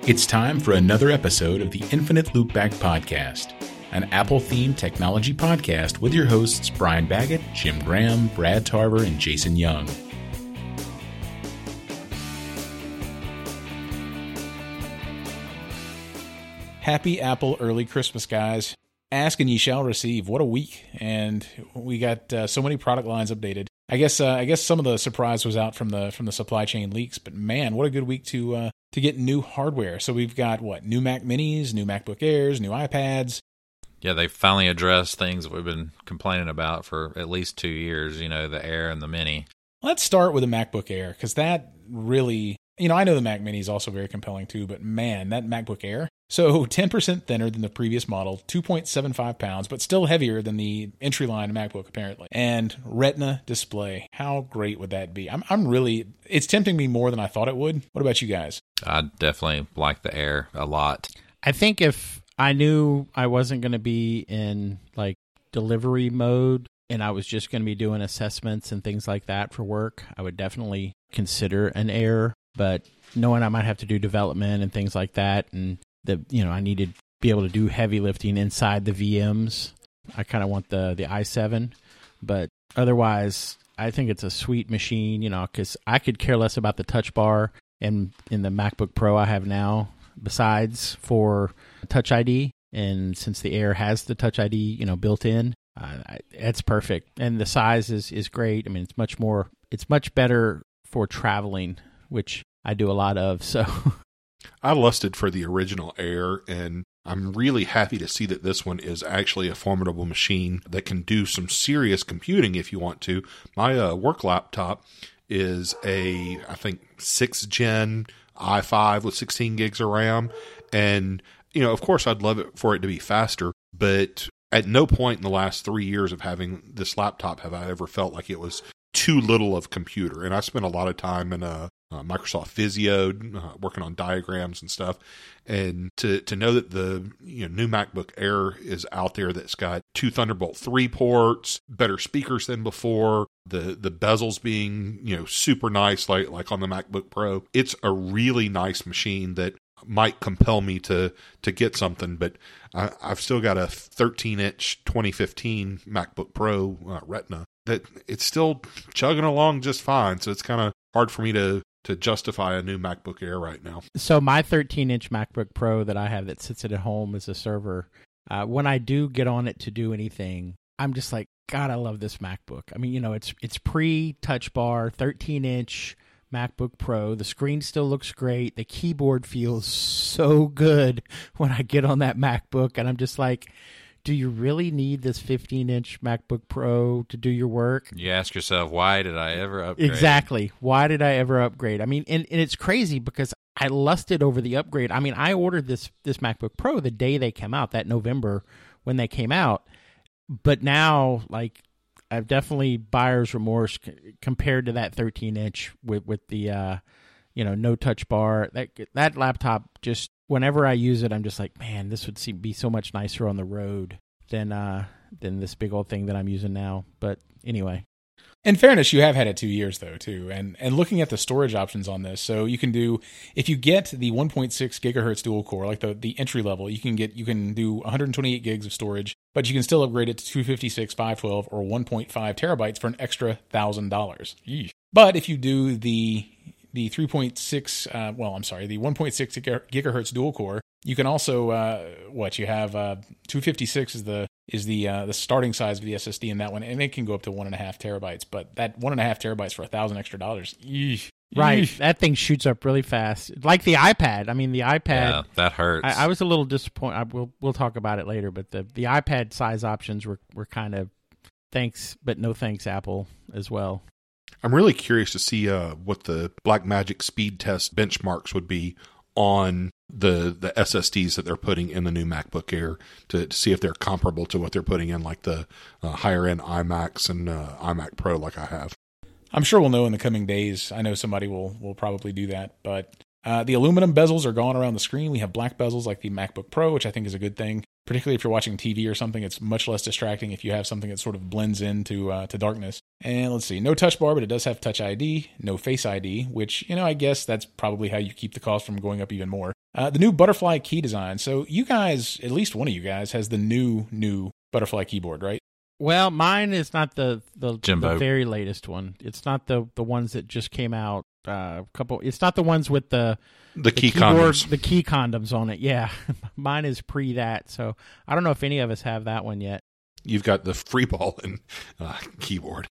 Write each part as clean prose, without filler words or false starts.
It's time for another episode of the Infinite Loopback Podcast, an Apple-themed technology podcast with your hosts Brian Baggett, Jim Graham, Brad Tarver, and Jason Young. Happy Apple early Christmas, guys. Ask and ye shall receive. What a week. And we got so many product lines updated. I guess some of the surprise was out from the supply chain leaks, but man, what a good week to get new hardware. So we've got new Mac Minis, new MacBook Airs, new iPads. Yeah, they finally addressed things that we've been complaining about for at least 2 years, the Air and the Mini. Let's start with the MacBook Air, because that really, I know the Mac Mini is also very compelling too, but man, that MacBook Air, so 10% thinner than the previous model, 2.75 pounds, but still heavier than the entry-line MacBook apparently, and Retina display. How great would that be? I'm really, it's tempting me more than I thought it would. What about you guys? I definitely like the Air a lot. I think if I knew I wasn't going to be in delivery mode and I was just going to be doing assessments and things like that for work, I would definitely consider an Air. But knowing I might have to do development and things like that, and I need to be able to do heavy lifting inside the VMs, I kind of want the i7. But otherwise, I think it's a sweet machine, because I could care less about the touch bar in the MacBook Pro I have now, besides for Touch ID. And since the Air has the Touch ID, built in, it's perfect. And the size is great. I mean, it's much better for traveling, which I do a lot of. So I lusted for the original Air, and I'm really happy to see that this one is actually a formidable machine that can do some serious computing if you want to. My work laptop is I think 6th gen i5 with 16 gigs of RAM. And, of course I'd love it for it to be faster, but at no point in the last 3 years of having this laptop have I ever felt like it was too little of computer. And I spent a lot of time in Microsoft Visio, working on diagrams and stuff. And to know that the new MacBook Air is out there that's got 2 Thunderbolt 3 ports, better speakers than before, the bezels being super nice like on the MacBook Pro. It's a really nice machine that might compel me to get something, but I've still got a 13-inch 2015 MacBook Pro Retina that it's still chugging along just fine. So it's kind of hard for me to justify a new MacBook Air right now. So my 13-inch MacBook Pro that I have that sits at home as a server, when I do get on it to do anything, I'm just like, God, I love this MacBook. I mean, it's pre-touch bar, 13-inch MacBook Pro. The screen still looks great. The keyboard feels so good when I get on that MacBook, and I'm just like, do you really need this 15-inch MacBook Pro to do your work? You ask yourself, why did I ever upgrade? Exactly. Why did I ever upgrade? I mean, and it's crazy because I lusted over the upgrade. I mean, I ordered this MacBook Pro the day they came out, that November when they came out. But now, I've definitely buyer's remorse compared to that 13-inch with the, no touch bar. That laptop just, whenever I use it, I'm just like, man, this would be so much nicer on the road than this big old thing that I'm using now. But anyway. In fairness, you have had it 2 years though too, and looking at the storage options on this, so you can do, if you get the 1.6 gigahertz dual core, like the entry level, you can do 128 gigs of storage, but you can still upgrade it to 256, 512, or 1.5 terabytes for an extra $1,000. But if you do the 3.6, the 1.6 gigahertz dual core, you can also you have 256 is the starting size of the SSD in that one, and it can go up to 1.5 terabytes. But that 1.5 terabytes for $1,000 extra. Right, that thing shoots up really fast, like the iPad. I mean, the iPad. Yeah, that hurts. I was a little disappointed. We'll talk about it later, but the iPad size options were kind of thanks, but no thanks, Apple as well. I'm really curious to see what the Blackmagic speed test benchmarks would be on the SSDs that they're putting in the new MacBook Air to see if they're comparable to what they're putting in the higher-end iMacs and iMac Pro like I have. I'm sure we'll know in the coming days. I know somebody will probably do that, but the aluminum bezels are gone around the screen. We have black bezels like the MacBook Pro, which I think is a good thing. Particularly if you're watching TV or something, it's much less distracting if you have something that sort of blends into to darkness. And let's see, no touch bar, but it does have Touch ID, no Face ID, which, I guess that's probably how you keep the cost from going up even more. The new butterfly key design. So you guys, at least one of you guys, has the new butterfly keyboard, right? Well, mine is not the Jimbo. very latest one. It's not the ones that just came out. It's not the ones with the key keyboard, condoms. the key condoms on it. Yeah, mine is pre that. So I don't know if any of us have that one yet. You've got the Freeball and keyboard.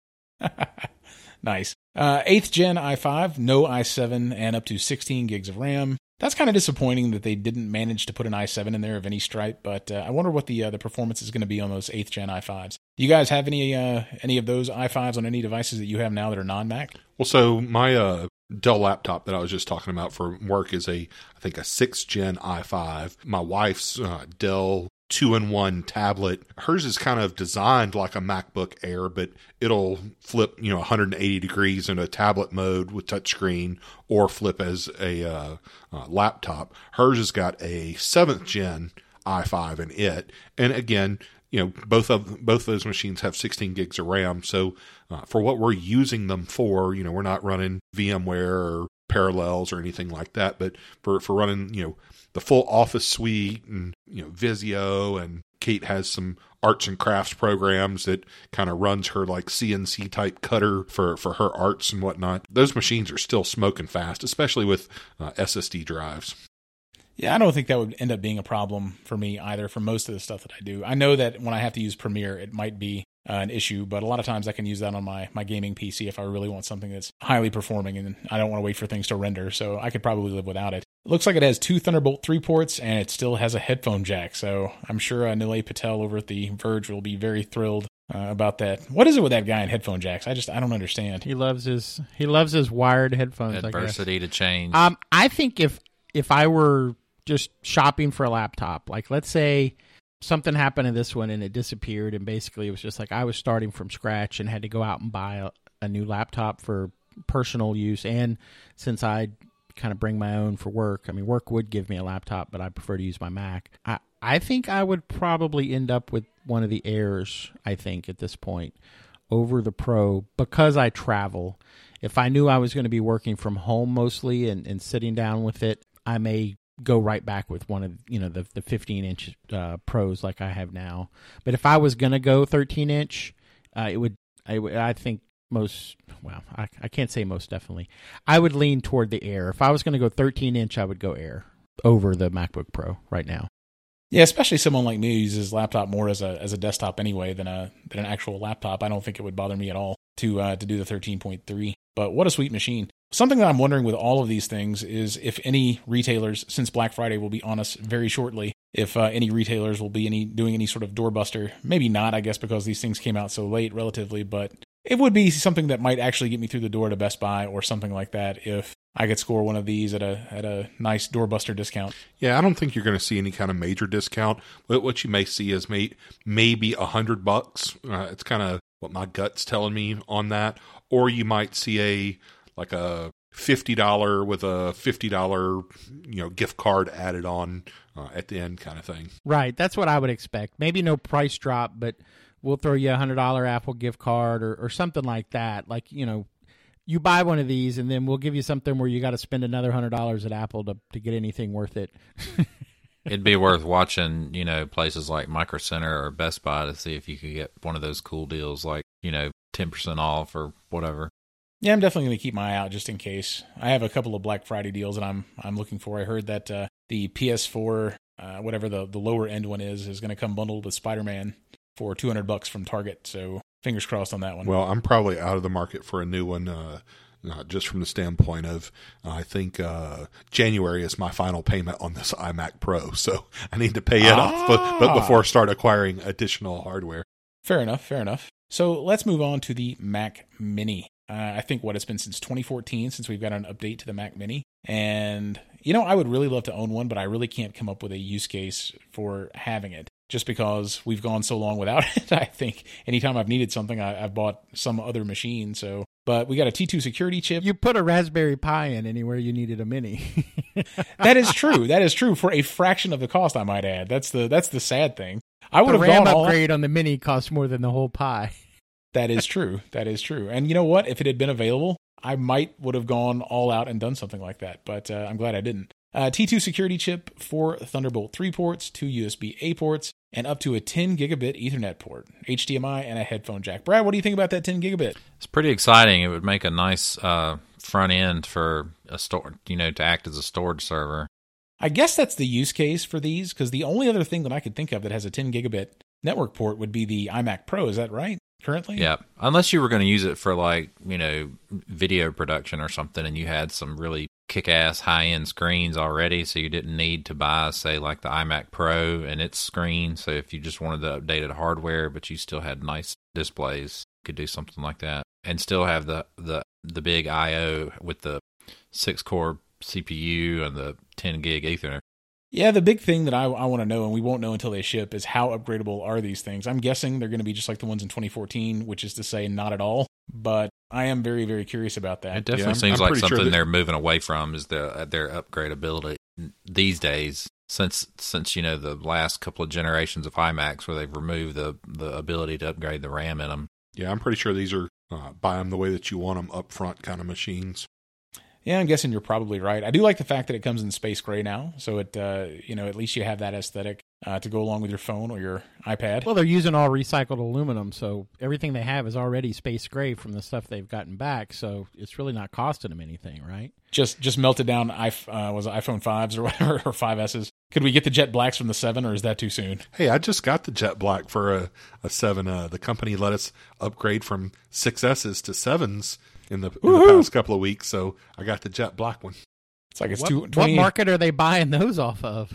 Nice. 8th gen i5, no i7, and up to 16 gigs of RAM. That's kind of disappointing that they didn't manage to put an i7 in there of any stripe, but I wonder what the performance is going to be on those 8th gen i5s. Do you guys have any of those i5s on any devices that you have now that are non-Mac? Well, so my Dell laptop that I was just talking about for work is I think a 6th gen i5. My wife's Dell 2-in-1 tablet. Hers is kind of designed like a MacBook Air, but it'll flip 180 degrees in a tablet mode with touchscreen, or flip as a laptop. Hers has got a 7th gen i5 in it, and again, both those machines have 16 gigs of RAM. So for what we're using them for, we're not running VMware or Parallels or anything like that, but for running the full Office suite and Visio, and Kate has some arts and crafts programs that kind of runs her like CNC type cutter for her arts and whatnot. Those machines are still smoking fast, especially with SSD drives. Yeah, I don't think that would end up being a problem for me either for most of the stuff that I do. I know that when I have to use Premiere, it might be an issue, but a lot of times I can use that on my gaming PC if I really want something that's highly performing and I don't want to wait for things to render, so I could probably live without it. It looks like it has 2 Thunderbolt 3 ports, and it still has a headphone jack, so I'm sure Nilay Patel over at The Verge will be very thrilled about that. What is it with that guy in headphone jacks? I don't understand. He loves his wired headphones. Adversity to change. I think if I were just shopping for a laptop, like let's say something happened to this one and it disappeared, and basically it was just like I was starting from scratch and had to go out and buy a new laptop for personal use, and since I kind of bring my own for work, I mean work would give me a laptop, but I prefer to use my Mac. I think I would probably end up with one of the Airs, I think, at this point, over the Pro, because I travel. If I knew I was going to be working from home mostly and sitting down with it, I may go right back with one of the 15-inch Pros like I have now. But if I was going to go 13-inch, I think most, well, I can't say most definitely. I would lean toward the Air. If I was going to go 13-inch, I would go Air over the MacBook Pro right now. Yeah, especially someone like me who uses laptop more as a desktop anyway than an actual laptop. I don't think it would bother me at all to do the 13.3. But what a sweet machine. Something that I'm wondering with all of these things is if any retailers, since Black Friday will be on us very shortly, if any retailers will be doing any sort of doorbuster. Maybe not, I guess, because these things came out so late relatively, but it would be something that might actually get me through the door to Best Buy or something like that if I could score one of these at a nice doorbuster discount. Yeah, I don't think you're going to see any kind of major discount. But what you may see is maybe $100. It's kind of what my gut's telling me on that. Or you might see a $50 with a $50 gift card added on at the end kind of thing. Right, that's what I would expect. Maybe no price drop, but we'll throw you a $100 Apple gift card or something like that. Like, you buy one of these and then we'll give you something where you got to spend another $100 at Apple to get anything worth it. It'd be worth watching, places like Micro Center or Best Buy to see if you could get one of those cool deals like, 10% off or whatever. Yeah, I'm definitely going to keep my eye out just in case. I have a couple of Black Friday deals that I'm looking for. I heard that the PS4, whatever the lower end one is going to come bundled with Spider-Man for $200 from Target. So fingers crossed on that one. Well, I'm probably out of the market for a new one, just from the standpoint of I think January is my final payment on this iMac Pro, so I need to pay it off, but before I start acquiring additional hardware. Fair enough. So let's move on to the Mac Mini. I think it's been since 2014 since we've got an update to the Mac Mini. And, I would really love to own one, but I really can't come up with a use case for having it just because we've gone so long without it. I think anytime I've needed something, I've bought some other machine. But we got a T2 security chip. You put a Raspberry Pi in anywhere you needed a Mini. That is true for a fraction of the cost, I might add. That's the sad thing. I would have RAM gone upgrade on the Mini costs more than the whole Pi. That is true. And you know what? If it had been available, I would have gone all out and done something like that. But I'm glad I didn't. T2 security chip, 4 Thunderbolt 3 ports, 2 USB-A ports, and up to a 10 gigabit Ethernet port, HDMI, and a headphone jack. Brad, what do you think about that 10 gigabit? It's pretty exciting. It would make a nice front end for a store, to act as a storage server. I guess that's the use case for these, because the only other thing that I could think of that has a 10 gigabit network port would be the iMac Pro. Is that right, currently? Yeah, unless you were going to use it for, video production or something, and you had some really kick-ass high-end screens already, so you didn't need to buy, say, like the iMac Pro and its screen. So if you just wanted the updated hardware, but you still had nice displays, you could do something like that. And still have the big I/O with the 6-core CPU and the 10 gig Ethernet. Yeah, the big thing that I want to know, and we won't know until they ship, is how upgradable are these things? I'm guessing they're going to be just like the ones in 2014, which is to say not at all. But I am very, very curious about that. It definitely seems like something they're moving away from is their upgradability these days. Since the last couple of generations of iMacs where they've removed the ability to upgrade the RAM in them. Yeah, I'm pretty sure these are buy them the way that you want them up front kind of machines. Yeah, I'm guessing you're probably right. I do like the fact that it comes in space gray now, so it at least you have that aesthetic to go along with your phone or your iPad. Well, they're using all recycled aluminum, so everything they have is already space gray from the stuff they've gotten back. So it's really not costing them anything, right? Just melted down was it iPhone 5s or whatever, or 5Ss. Could we get the jet blacks from the 7, or is that too soon? Hey, I just got the jet black for a 7. The company let us upgrade from 6Ss to 7s in the past couple of weeks, so I got the jet black one. It's like it's what market are they buying those off of?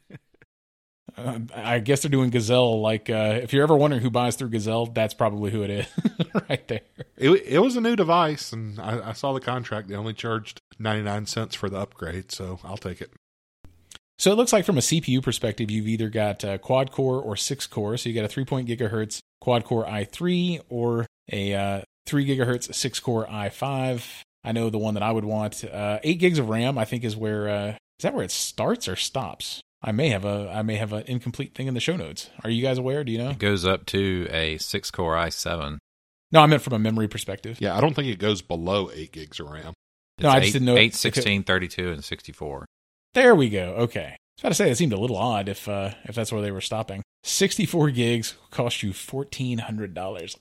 I guess they're doing Gazelle. Like, if you're ever wondering who buys through Gazelle, that's probably who it is, right there. It was a new device, and I saw the contract. They only charged 99 cents for the upgrade, so I'll take it. So it looks like from a CPU perspective, you've either got quad core or 6 core. So you got a 3.0 gigahertz quad core i3 or a 3 gigahertz 6 core i5. I know the one that I would want. 8 gigs of RAM, I think, is where is that where it starts or stops? I may have an incomplete thing in the show notes. Are you guys aware? Do you know? It goes up to a 6-core i7. No, I meant from a memory perspective. Yeah, I don't think it goes below 8 gigs of RAM. No, I just didn't know. 8, 16, 32, and 64. There we go. Okay. I was about to say it seemed a little odd if that's where they were stopping. 64 gigs cost you $1,400.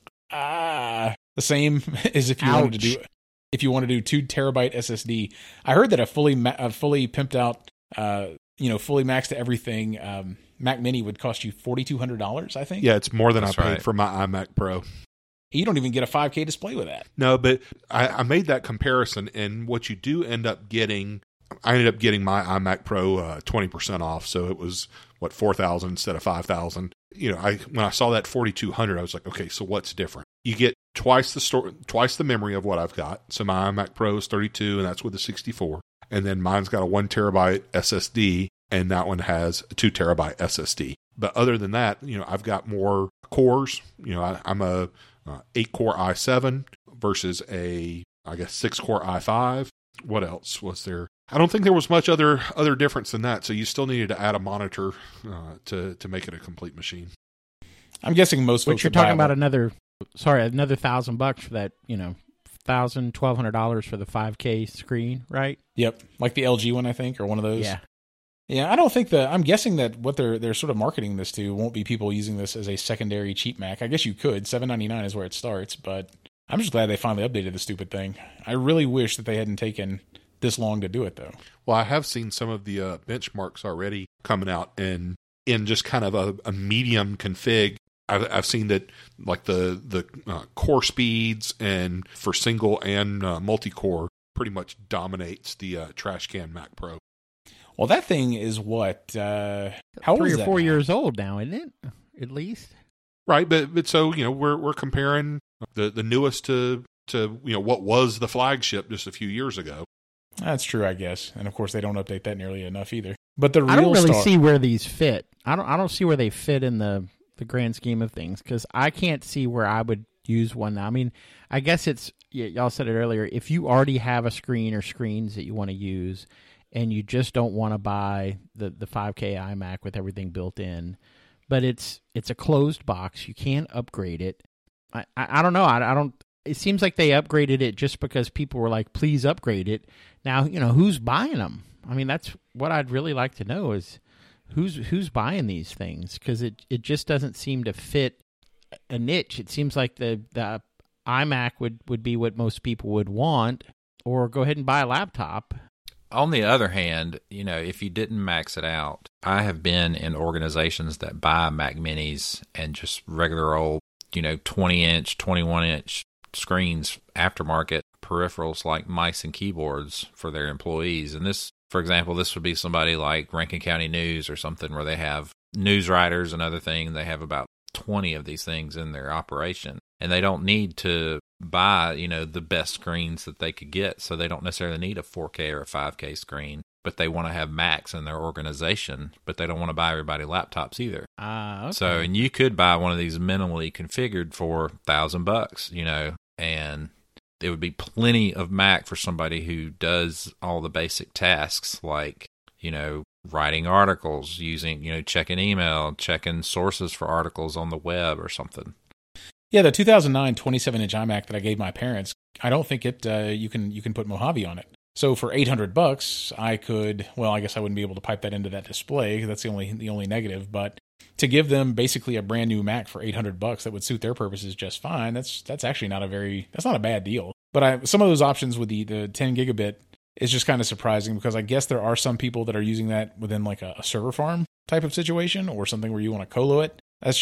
The same as if you wanted to do 2 terabyte SSD. I heard that a fully pimped out, fully maxed to everything Mac Mini would cost you $4,200. I think. Yeah, it's more than I paid for my iMac Pro. You don't even get a 5K display with that. No, but I made that comparison, and what you do end up getting. I ended up getting my iMac Pro 20% off, so it was $4,000 instead of $5,000. When I saw that $4,200, I was like, okay, so what's different? You get twice the memory of what I've got. So my iMac Pro is 32, and that's with a 64. And then mine's got a 1 terabyte SSD, and that one has a 2 terabyte SSD. But other than that, I've got more cores. I'm a 8-core i7 versus a 6-core i5. What else was there? I don't think there was much other difference than that. So you still needed to add a monitor to make it a complete machine. I'm guessing most folks. But you're talking about another $1,000 for that, $1,200 for the 5K screen, right? Yep, like the LG one, I think, or one of those. Yeah. I don't think that. I'm guessing that what they're sort of marketing this to won't be people using this as a secondary cheap Mac. I guess you could. $799 is where it starts, but I'm just glad they finally updated the stupid thing. I really wish that they hadn't taken this long to do it, though. Well, I have seen some of the benchmarks already coming out, and in just kind of a medium config. I've seen that like the core speeds and for single and multi-core pretty much dominates the trash can Mac Pro. Well, that thing is what? How old 3 is or that 4 now? years old now, isn't it? At least, right? But so we're comparing the newest to what was the flagship just a few years ago. That's true, I guess, and of course they don't update that nearly enough either. But the real I don't really star- see where these fit. I don't see where they fit in the grand scheme of things, because I can't see where I would use one now. I mean, I guess it's, y'all said it earlier, if you already have a screen or screens that you want to use and you just don't want to buy the 5K iMac with everything built in, but it's a closed box, you can't upgrade it. I don't know. I don't. It seems like they upgraded it just because people were like, please upgrade it. Now, who's buying them? I mean, that's what I'd really like to know is who's buying these things, because it just doesn't seem to fit a niche. It seems like the iMac would be what most people would want, or go ahead and buy a laptop. On the other hand, if you didn't max it out, I have been in organizations that buy Mac Minis and just regular old, 20-inch, 21-inch screens, aftermarket peripherals like mice and keyboards for their employees. And this, for example, this would be somebody like Rankin County News or something where they have news writers and other things. They have about 20 of these things in their operation, and they don't need to buy, the best screens that they could get. So they don't necessarily need a 4K or a 5K screen, but they want to have Macs in their organization, but they don't want to buy everybody laptops either. Okay. So, and you could buy one of these minimally configured for $1,000, and it would be plenty of Mac for somebody who does all the basic tasks like, writing articles, using, checking email, checking sources for articles on the web or something. Yeah, the 2009 27-inch iMac that I gave my parents, I don't think it you can put Mojave on it. So for $800, I could, well, I guess I wouldn't be able to pipe that into that display. That's the only negative. But to give them basically a brand new Mac for $800 that would suit their purposes just fine, that's actually not a bad deal. But some of those options with the 10 gigabit is just kind of surprising, because I guess there are some people that are using that within like a server farm type of situation or something where you want to colo it.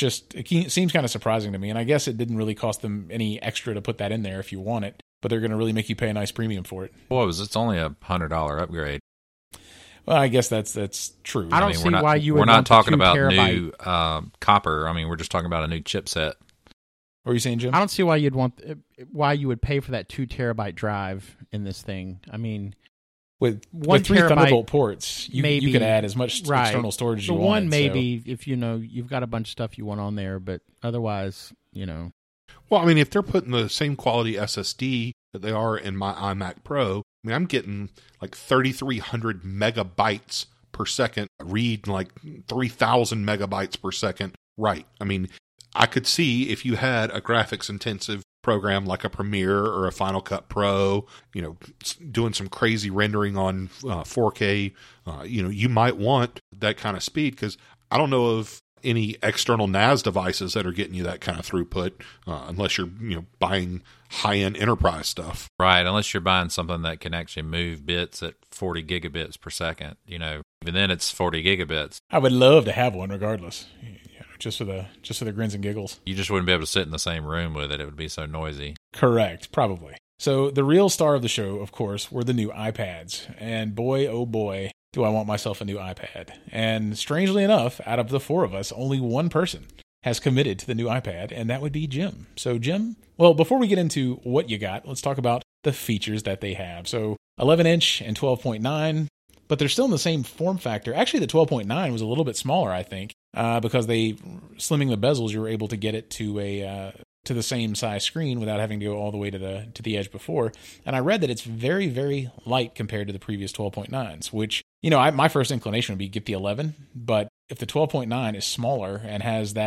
It seems kind of surprising to me. And I guess it didn't really cost them any extra to put that in there if you want it, but they're going to really make you pay a nice premium for it. Well, it's only a $100 upgrade. Well, I guess that's true. I don't see why you would We're not want talking the 2 about terabyte. new copper. I mean, we're just talking about a new chipset. What were you saying, Jim? I don't see why why you would pay for that 2 terabyte drive in this thing. I mean, with 1 3 terabyte, Thunderbolt ports, you could add as much right. external storage as the you one wanted. maybe if you've got a bunch of stuff you want on there, but otherwise, Well, I mean, if they're putting the same quality SSD that they are in my iMac Pro, I mean, I'm getting like 3,300 megabytes per second read, like 3,000 megabytes per second write. I mean, I could see if you had a graphics intensive program like a Premiere or a Final Cut Pro, doing some crazy rendering on 4K, you might want that kind of speed, because I don't know of any external NAS devices that are getting you that kind of throughput, unless you're buying high-end enterprise stuff. Right, unless you're buying something that can actually move bits at 40 gigabits per second. Even then it's 40 gigabits. I would love to have one regardless. Just for the grins and giggles. You just wouldn't be able to sit in the same room with it. It would be so noisy. Correct, probably. So the real star of the show, of course, were the new iPads. And boy, oh boy, do I want myself a new iPad. And strangely enough, out of the 4 of us, only one person has committed to the new iPad, and that would be Jim. So Jim, well, before we get into what you got, let's talk about the features that they have. So 11-inch and 12.9, but they're still in the same form factor. Actually, the 12.9 was a little bit smaller, I think. Because they slimming the bezels, you were able to get it to the same size screen without having to go all the way to the edge before. And I read that it's very, very light compared to the previous 12.9s, which, my first inclination would be get the 11. But if the 12.9 is smaller and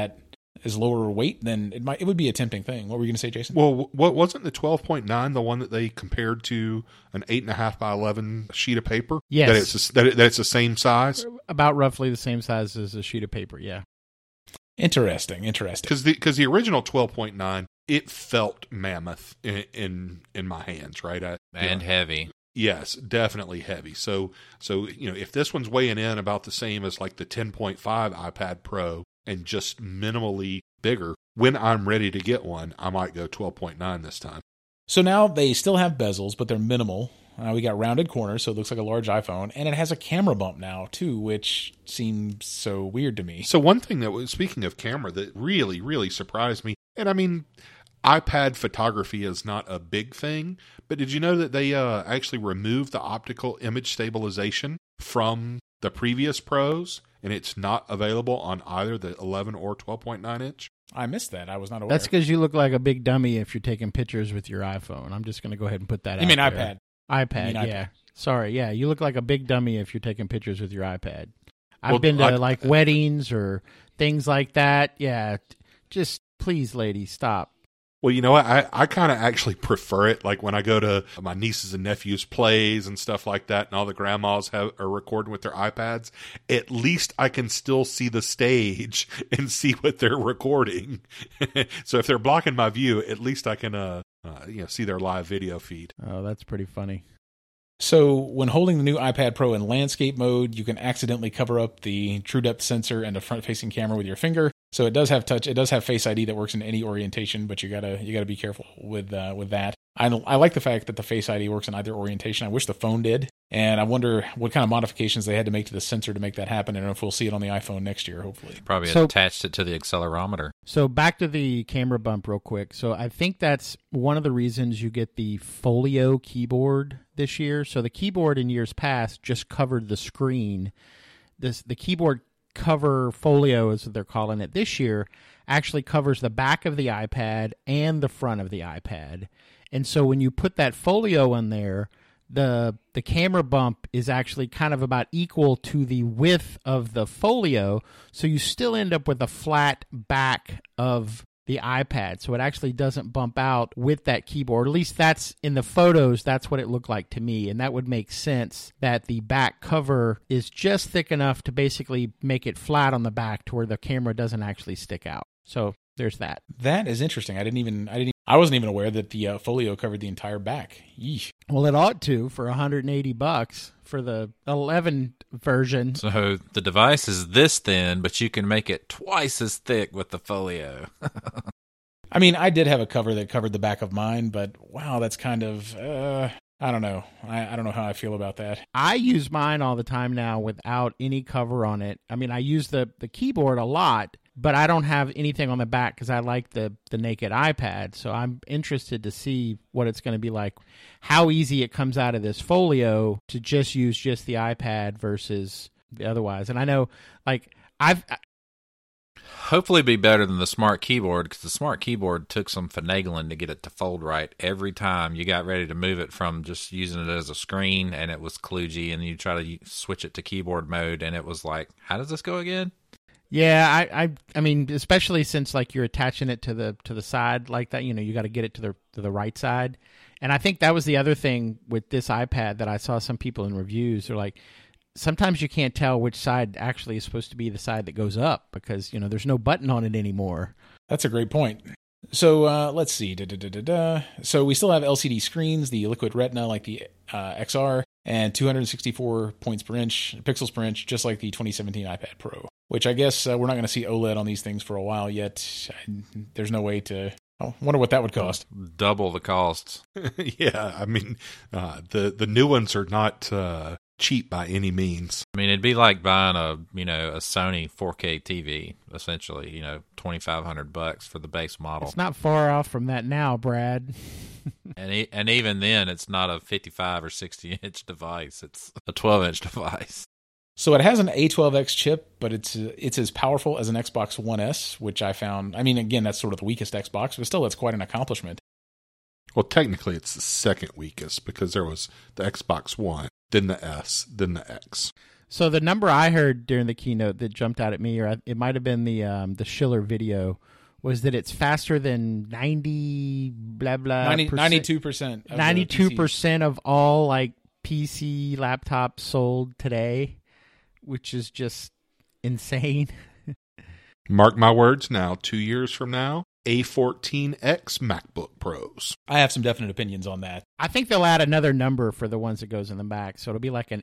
is lower weight, then it would be a tempting thing. What were you going to say, Jason? Well, what wasn't the 12.9 the one that they compared to an 8.5 by 11 sheet of paper? Yes. That it's the same size? About roughly the same size as a sheet of paper, yeah. Interesting. Because the original 12.9, it felt mammoth in my hands, right? And heavy. Yes, definitely heavy. So if this one's weighing in about the same as like the 10.5 iPad Pro and just minimally bigger, when I'm ready to get one, I might go 12.9 this time. So now they still have bezels, but they're minimal. We got rounded corners, so it looks like a large iPhone, and it has a camera bump now too, which seems so weird to me. So one thing speaking of camera, that really, really surprised me, and I mean, iPad photography is not a big thing, but did you know that they actually removed the optical image stabilization from the previous Pros, and it's not available on either the 11 or 12.9 inch? I missed that. I was not aware. That's because you look like a big dummy if you're taking pictures with your iPhone. I'm just going to go ahead and put that out. You mean there. iPad? iPad, you mean yeah. iPad. Sorry, yeah. You look like a big dummy if you're taking pictures with your iPad. I've been to like weddings or things like that. Yeah. Just please, lady, stop. Well, you know what? I kind of actually prefer it. Like when I go to my nieces and nephews' plays and stuff like that, and all the grandmas are recording with their iPads, at least I can still see the stage and see what they're recording. So if they're blocking my view, at least I can see their live video feed. Oh, that's pretty funny. So when holding the new iPad Pro in landscape mode, you can accidentally cover up the true depth sensor and a front-facing camera with your finger. So it does have touch. It does have Face ID that works in any orientation, but you gotta be careful with that. I like the fact that the Face ID works in either orientation. I wish the phone did, and I wonder what kind of modifications they had to make to the sensor to make that happen, and if we'll see it on the iPhone next year, hopefully. Probably attached it to the accelerometer. So back to the camera bump real quick. So I think that's one of the reasons you get the Folio keyboard this year. So the keyboard in years past just covered the screen. The keyboard cover Folio, as they're calling it this year, actually covers the back of the iPad and the front of the iPad. And so when you put that Folio in there, the camera bump is actually kind of about equal to the width of the Folio, so you still end up with a flat back of the iPad. So it actually doesn't bump out with that keyboard. At least that's in the photos, that's what it looked like to me. And that would make sense that the back cover is just thick enough to basically make it flat on the back to where the camera doesn't actually stick out. So there's that. That is interesting. I wasn't even aware that the Folio covered the entire back. Yeesh. Well, it ought to for $180 for the 11 version. So the device is this thin, but you can make it twice as thick with the Folio. I mean, I did have a cover that covered the back of mine, but wow, that's kind of, I don't know. I don't know how I feel about that. I use mine all the time now without any cover on it. I mean, I use the keyboard a lot, but I don't have anything on the back because I like the naked iPad. So I'm interested to see what it's going to be like, how easy it comes out of this Folio to just use just the iPad versus the otherwise. And I know, like, Hopefully be better than the Smart Keyboard, because the Smart Keyboard took some finagling to get it to fold right every time you got ready to move it from just using it as a screen, and it was kludgy, and you try to switch it to keyboard mode, and it was like, how does this go again? Yeah, I mean, especially since like you're attaching it to the side like that, you got to get it to the right side. And I think that was the other thing with this iPad that I saw some people in reviews. They're like, sometimes you can't tell which side actually is supposed to be the side that goes up because, there's no button on it anymore. That's a great point. So let's see. So we still have LCD screens, the Liquid Retina like the XR, and 264 pixels per inch, just like the 2017 iPad Pro, which I guess we're not going to see OLED on these things for a while yet. There's no way to... I wonder what that would cost. Double the costs. Yeah, I mean, the new ones are not... cheap by any means. I mean, it'd be like buying a Sony 4K TV, essentially, $2,500 for the base model. It's not far off from that now, Brad. and even then, it's not a 55 or 60-inch device. It's a 12-inch device. So it has an A12X chip, but it's as powerful as an Xbox One S, which I found, I mean, again, that's sort of the weakest Xbox, but still, that's quite an accomplishment. Well, technically, it's the second weakest because there was the Xbox One, then the S, then the X. So the number I heard during the keynote that jumped out at me, or it might have been the Schiller video, was that it's faster than 92%. 92% of all like PC laptops sold today, which is just insane. Mark my words now, 2 years from now, A14X MacBook Pros. I have some definite opinions on that. I think they'll add another number for the ones that goes in the back. So it'll be like an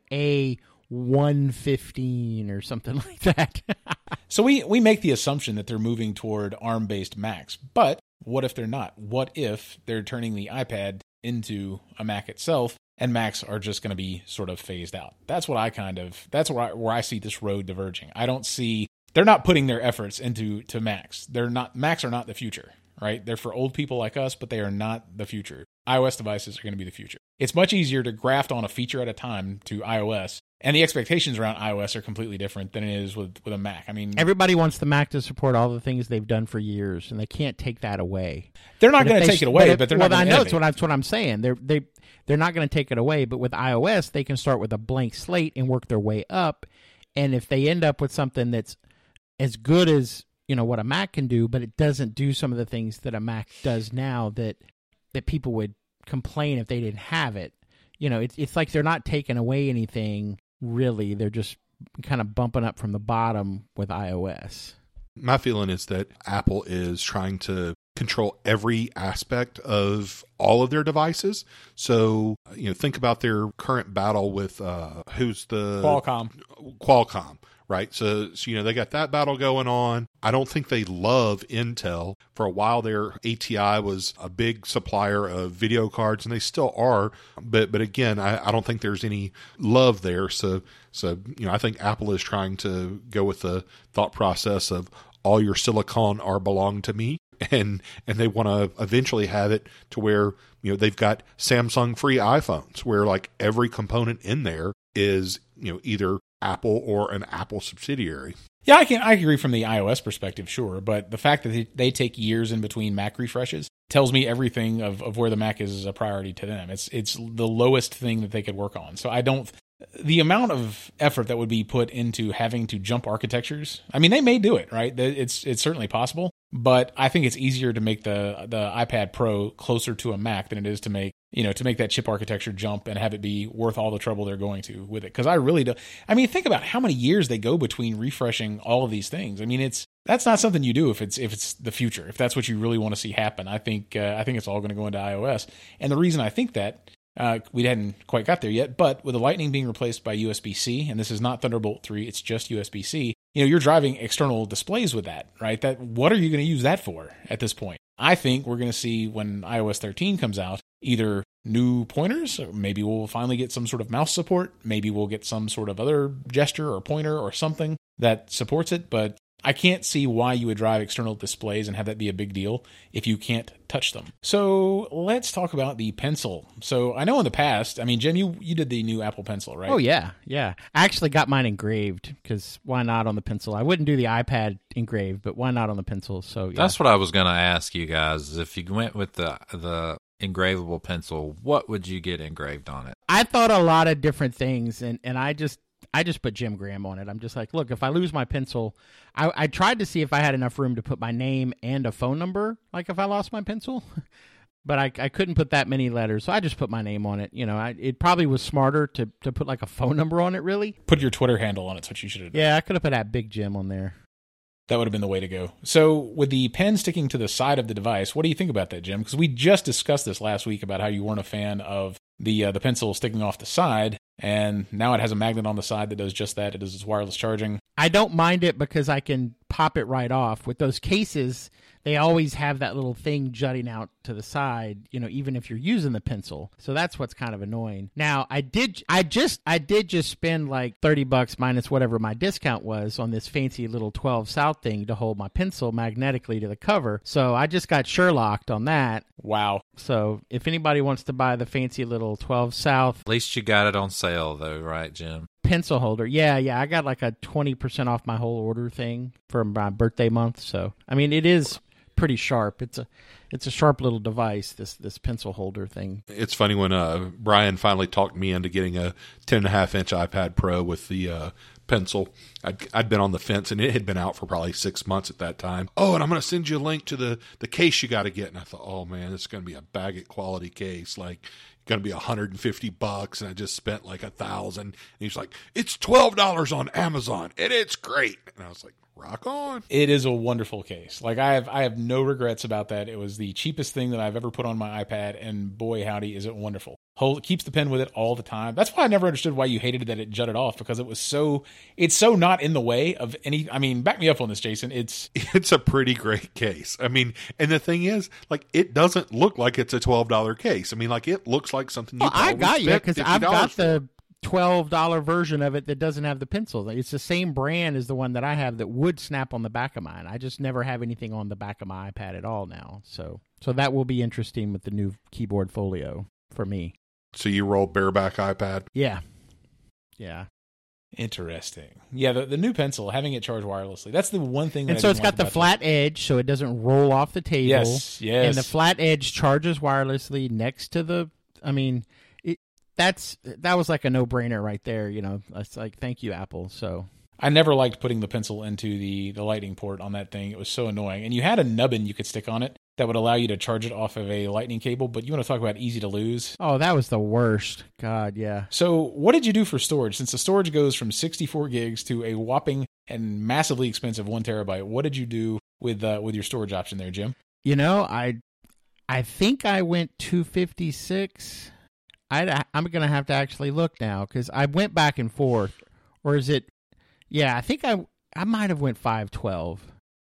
A115 or something like that. So we make the assumption that they're moving toward ARM-based Macs. But what if they're not? What if they're turning the iPad into a Mac itself and Macs are just going to be sort of phased out? That's what that's where I see this road diverging. I don't see... They're not putting their efforts into Macs. Macs are not the future, right? They're for old people like us, but they are not the future. iOS devices are going to be the future. It's much easier to graft on a feature at a time to iOS, and the expectations around iOS are completely different than it is with a Mac. I mean, everybody wants the Mac to support all the things they've done for years, and they can't take that away. They're not going to take it away, but they're not going to innovate. That's what I'm saying. They're not going to take it away, but with iOS, they can start with a blank slate and work their way up. And if they end up with something that's as good as what a Mac can do, but it doesn't do some of the things that a Mac does now that people would complain if they didn't have it. It's like they're not taking away anything, really. They're just kind of bumping up from the bottom with iOS. My feeling is that Apple is trying to control every aspect of all of their devices. So, think about their current battle with who's the Qualcomm, right? So they got that battle going on. I don't think they love Intel. For a while there, ATI was a big supplier of video cards, and they still are. But again, I don't think there's any love there. So I think Apple is trying to go with the thought process of all your silicon are belong to me. And they want to eventually have it to where, they've got Samsung free iPhones where like every component in there is, either Apple or an Apple subsidiary. Yeah, I agree from the iOS perspective, sure. But the fact that they take years in between Mac refreshes tells me everything of where the Mac is as a priority to them. It's the lowest thing that they could work on. So the amount of effort that would be put into having to jump architectures, I mean, they may do it, right? It's certainly possible, but I think it's easier to make the iPad Pro closer to a Mac than it is to make that chip architecture jump and have it be worth all the trouble they're going to with it. Because I really do. I mean, think about how many years they go between refreshing all of these things. I mean, that's not something you do if it's the future. If that's what you really want to see happen, I think it's all going to go into iOS. And the reason I think that. We hadn't quite got there yet, but with the Lightning being replaced by USB-C, and this is not Thunderbolt 3, it's just USB-C, you're driving external displays with that, right? What are you going to use that for at this point? I think we're going to see when iOS 13 comes out, either new pointers, or maybe we'll finally get some sort of mouse support, maybe we'll get some sort of other gesture or pointer or something that supports it, but I can't see why you would drive external displays and have that be a big deal if you can't touch them. So let's talk about the Pencil. So I know in the past, I mean, Jim, you did the new Apple Pencil, right? Oh, yeah. I actually got mine engraved because why not on the Pencil? I wouldn't do the iPad engraved, but why not on the Pencil? So yeah. That's what I was going to ask you guys. If you went with the engravable Pencil, what would you get engraved on it? I thought a lot of different things, and I just put Jim Graham on it. I'm just like, look, if I lose my Pencil, I tried to see if I had enough room to put my name and a phone number, like if I lost my Pencil, but I couldn't put that many letters, so I just put my name on it. It probably was smarter to put like a phone number on it, really. Put your Twitter handle on it, that's what you should have done. Yeah, I could have put that Big Jim on there. That would have been the way to go. So with the pen sticking to the side of the device, what do you think about that, Jim? Because we just discussed this last week about how you weren't a fan of the Pencil sticking off the side, and now it has a magnet on the side that does just that. It does its wireless charging. I don't mind it because I can pop it right off. With those cases, they always have that little thing jutting out to the side, even if you're using the Pencil. So that's what's kind of annoying. Now, I did just spend like $30 minus whatever my discount was on this fancy little 12 South thing to hold my Pencil magnetically to the cover. So I just got Sherlocked on that. Wow. So if anybody wants to buy the fancy little 12 South. At least you got it on sale though, right, Jim? Pencil holder. Yeah. I got like a 20% off my whole order thing for my birthday month. So, I mean, it is pretty sharp. It's a sharp little device, this pencil holder thing. It's funny when Brian finally talked me into getting a 10.5-inch iPad Pro with the Pencil. I'd been on the fence, and it had been out for probably 6 months at that time. Oh, and I'm going to send you a link to the case you got to get. And I thought, oh man, it's going to be a Baggett quality case. Like, going to be $150, and I just spent like $1,000. And he's like, it's $12 on Amazon, and it's great. And I was like, rock on. It is a wonderful case. Like I have no regrets about that. It was the cheapest thing that I've ever put on my iPad, and boy howdy is it wonderful. Keeps the pen with it all the time. That's why I never understood why you hated that it jutted off, because it's so not in the way of any. I mean, back me up on this, Jason. It's a pretty great case. I mean, and the thing is, like, it doesn't look like it's a $12 case. I mean, like, it looks like something you. Well, I got you because I've got the $12 version of it that doesn't have the pencil. It's the same brand as the one that I have that would snap on the back of mine. I just never have anything on the back of my iPad at all now. So that will be interesting with the new keyboard folio for me. So you roll bareback iPad? Yeah. Interesting. Yeah, the new Pencil, having it charge wirelessly. That's the one thing. And so it's got the flat edge, so it doesn't roll off the table. Yes. And the flat edge charges wirelessly next to the. I mean, that was like a no-brainer right there. It's like, thank you, Apple. So I never liked putting the pencil into the lightning port on that thing. It was so annoying. And you had a nubbin you could stick on it that would allow you to charge it off of a lightning cable, but you want to talk about easy to lose. Oh, that was the worst. God, yeah. So what did you do for storage? Since the storage goes from 64 gigs to a whopping and massively expensive 1 terabyte, what did you do with your storage option there, Jim? You know, I think I went 256. I'm going to have to actually look now because I went back and forth. Or is it? Yeah, I think I might have went 512.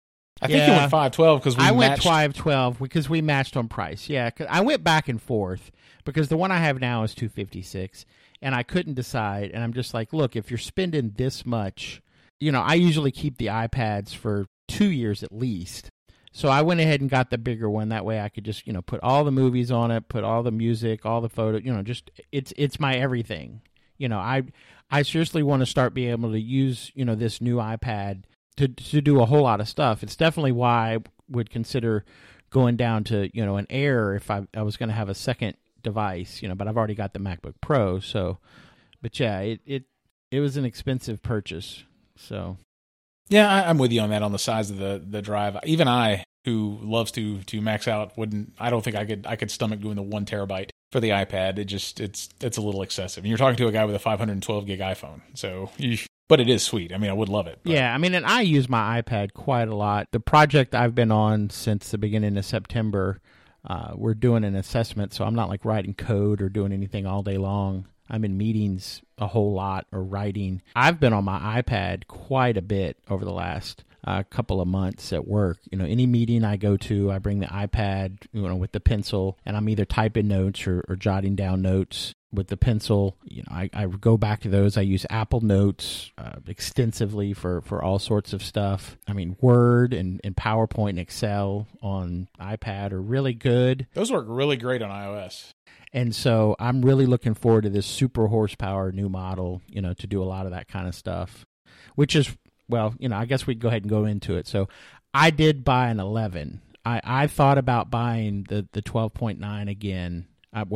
I think you went 512 because I went 512 because we matched on price. Yeah, 'cause I went back and forth because the one I have now is 256, and I couldn't decide. And I'm just like, look, if you're spending this much, you know, I usually keep the iPads for 2 years at least. So I went ahead and got the bigger one. That way I could just, you know, put all the movies on it, put all the music, all the photos, you know, just it's my everything. You know, I seriously want to start being able to use, you know, this new iPad to do a whole lot of stuff. It's definitely why I would consider going down to, you know, an Air if I was going to have a second device, you know, but I've already got the MacBook Pro. So, but yeah, it was an expensive purchase. So. Yeah, I'm with you on that on the size of the drive. Even I, who loves to max out, I don't think I could stomach doing the 1 terabyte for the iPad. It's a little excessive. And you're talking to a guy with a 512 gig iPhone. So, but it is sweet. I mean, I would love it. But. Yeah, I mean, and I use my iPad quite a lot. The project I've been on since the beginning of September, we're doing an assessment, so I'm not like writing code or doing anything all day long. I'm in meetings a whole lot or writing. I've been on my iPad quite a bit over the last couple of months at work. You know, any meeting I go to, I bring the iPad, you know, with the pencil, and I'm either typing notes or jotting down notes with the pencil. You know, I go back to those. I use Apple Notes extensively for all sorts of stuff. I mean, Word and PowerPoint and Excel on iPad are really good. Those work really great on iOS. And so I'm really looking forward to this super horsepower new model, you know, to do a lot of that kind of stuff, which is, well, you know, I guess we'd go ahead and go into it. So I did buy an 11. I thought about buying the 12.9 again.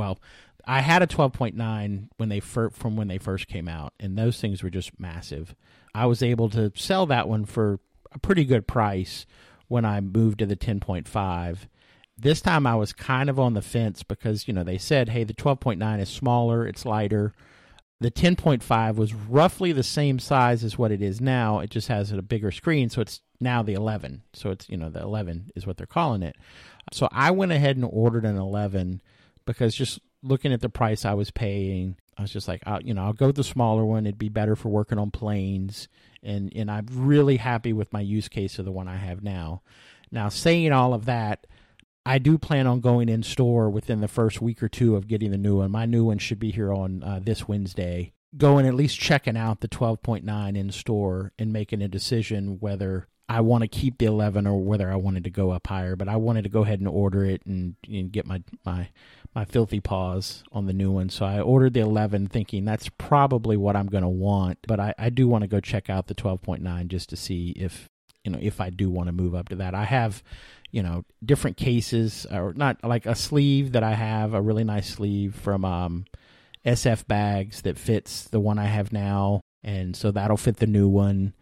I had a 12.9 when they first came out, and those things were just massive. I was able to sell that one for a pretty good price when I moved to the 10.5. This time I was kind of on the fence because, you know, they said, hey, the 12.9 is smaller, it's lighter. The 10.5 was roughly the same size as what it is now. It just has a bigger screen, so it's now the 11. So it's, you know, the 11 is what they're calling it. So I went ahead and ordered an 11 because just looking at the price I was paying, I was just like, I'll go with the smaller one. It'd be better for working on planes. And I'm really happy with my use case of the one I have now. Now, saying all of that, I do plan on going in store within the first week or two of getting the new one. My new one should be here on this Wednesday. Going at least checking out the 12.9 in store and making a decision whether I want to keep the 11 or whether I wanted to go up higher. But I wanted to go ahead and order it and get my filthy paws on the new one. So I ordered the 11 thinking that's probably what I'm going to want. But I do want to go check out the 12.9 just to see if I do want to move up to that. I have, you know, different cases, or not, like a sleeve that I have, a really nice sleeve from SF Bags that fits the one I have now, and so that'll fit the new one.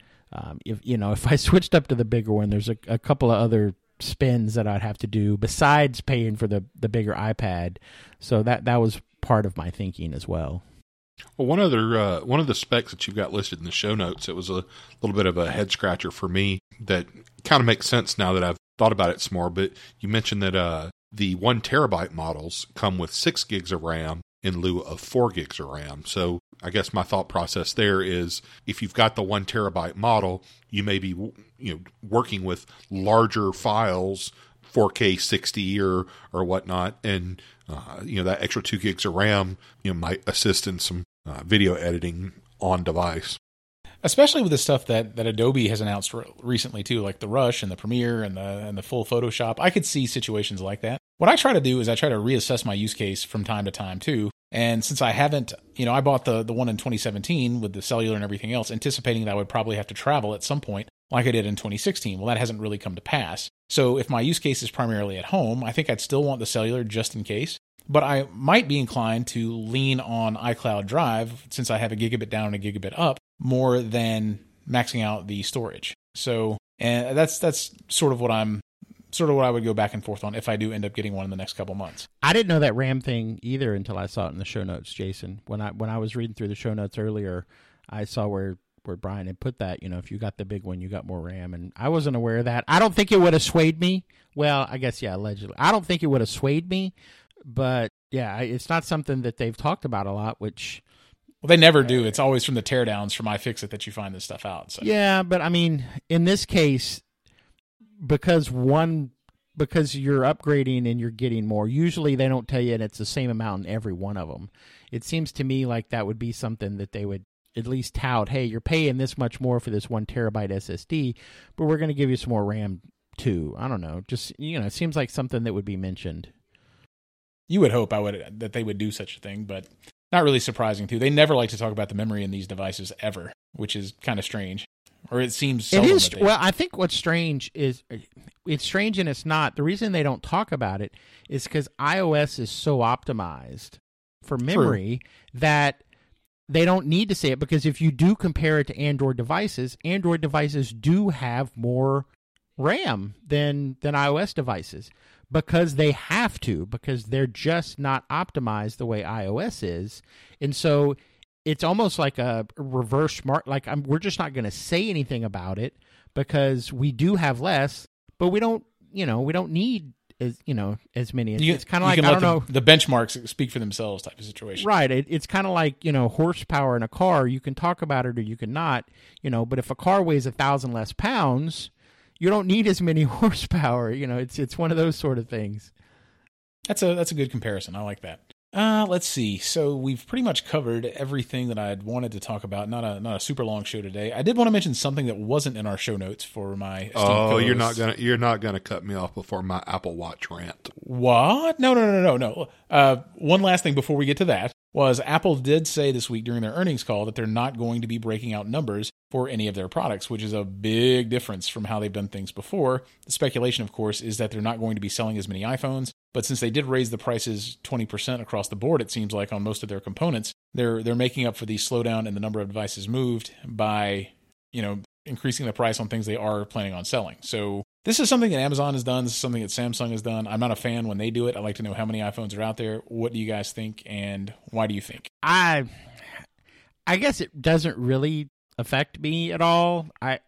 If I switched up to the bigger one, there's a couple of other spins that I'd have to do besides paying for the bigger iPad. So that was part of my thinking as well. Well, one of the specs that you've got listed in the show notes, it was a little bit of a head scratcher for me that kind of makes sense now that I've thought about it some more. But you mentioned that the 1 terabyte models come with 6 gigs of RAM in lieu of 4 gigs of RAM. So I guess my thought process there is if you've got the 1 terabyte model, you may be working with larger files, 4K 60 or whatnot, and that extra 2 gigs of RAM might assist in some video editing on device. Especially with the stuff that Adobe has announced recently too, like the Rush and the Premiere and the full Photoshop. I could see situations like that. What I try to do is I try to reassess my use case from time to time too. And since I haven't, I bought the one in 2017 with the cellular and everything else, anticipating that I would probably have to travel at some point like I did in 2016. Well, that hasn't really come to pass. So if my use case is primarily at home, I think I'd still want the cellular just in case. But I might be inclined to lean on iCloud Drive since I have a gigabit down and a gigabit up more than maxing out the storage. So, and that's sort of what I would go back and forth on if I do end up getting one in the next couple months. I didn't know that RAM thing either until I saw it in the show notes, Jason. When I was reading through the show notes earlier, I saw where Brian had put that, if you got the big one, you got more RAM, and I wasn't aware of that. I don't think it would have swayed me. Well, I guess, yeah, allegedly. I don't think it would have swayed me, but yeah, it's not something that they've talked about a lot, which... Well, they never do. It's always from the teardowns from iFixit that you find this stuff out. So. Yeah, but I mean, in this case, because you're upgrading and you're getting more, usually they don't tell you and it's the same amount in every one of them. It seems to me like that would be something that they would at least tout, hey, you're paying this much more for this 1 terabyte SSD, but we're going to give you some more RAM too. I don't know. Just, it seems like something that would be mentioned. You would hope that they would do such a thing, but not really surprising too. They never like to talk about the memory in these devices ever, which is kind of strange. Or it seems seldom. It is. Well, I think what's strange is it's strange and it's not. The reason they don't talk about it is because iOS is so optimized for memory that they don't need to say it, because if you do compare it to Android devices do have more RAM than iOS devices, because they have to, because they're just not optimized the way iOS is. And so it's almost like a reverse smart, we're just not going to say anything about it because we do have less, but we don't need as many. It's kind of like, I don't know. The benchmarks speak for themselves type of situation. Right. It's kind of like, horsepower in a car. You can talk about it or you can not, but if a car weighs 1,000 less pounds, you don't need as many horsepower. It's one of those sort of things. That's a good comparison. I like that. Let's see. So we've pretty much covered everything that I'd wanted to talk about. Not a super long show today. I did want to mention something that wasn't in our show notes for my esteemed co-hosts. You're not gonna cut me off before my Apple Watch rant. What? No. One last thing before we get to that was Apple did say this week during their earnings call that they're not going to be breaking out numbers for any of their products, which is a big difference from how they've done things before. The speculation, of course, is that they're not going to be selling as many iPhones, but since they did raise the prices 20% across the board, it seems like on most of their components, they're making up for the slowdown in the number of devices moved by, increasing the price on things they are planning on selling. So this is something that Amazon has done. This is something that Samsung has done. I'm not a fan when they do it. I like to know how many iPhones are out there. What do you guys think, and why do you think? I guess it doesn't really affect me at all.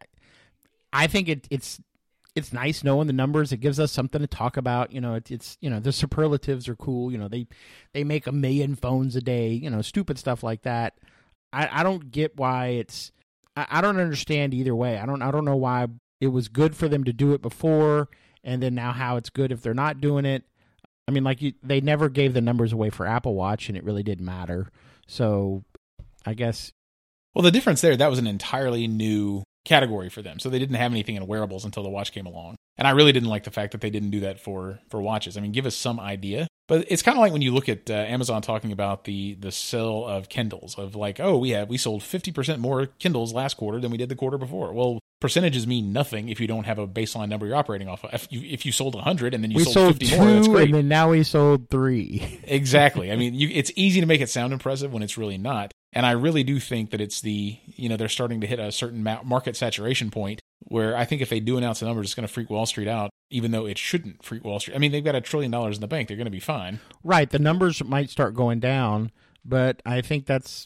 I think it's nice knowing the numbers. It gives us something to talk about. It's the superlatives are cool. They make 1 million phones a day. Stupid stuff like that. I don't get why it's. I don't understand either way. I don't know why it was good for them to do it before, and then now how it's good if they're not doing it. I mean, they never gave the numbers away for Apple Watch, and it really didn't matter. So, I guess. Well, the difference there, that was an entirely new category for them. So they didn't have anything in wearables until the watch came along. And I really didn't like the fact that they didn't do that for watches. I mean, give us some idea. But it's kind of like when you look at Amazon talking about the sale of Kindles, of like, oh, we sold 50% more Kindles last quarter than we did the quarter before. Well, percentages mean nothing if you don't have a baseline number you're operating off of. If you sold 100 and then you sold 50 more, that's great. And then now we sold 3. Exactly. I mean, it's easy to make it sound impressive when it's really not. And I really do think that it's they're starting to hit a certain market saturation point where I think if they do announce a number, it's going to freak Wall Street out, even though it shouldn't freak Wall Street. I mean, they've got $1 trillion in the bank. They're going to be fine. Right. The numbers might start going down, but I think that's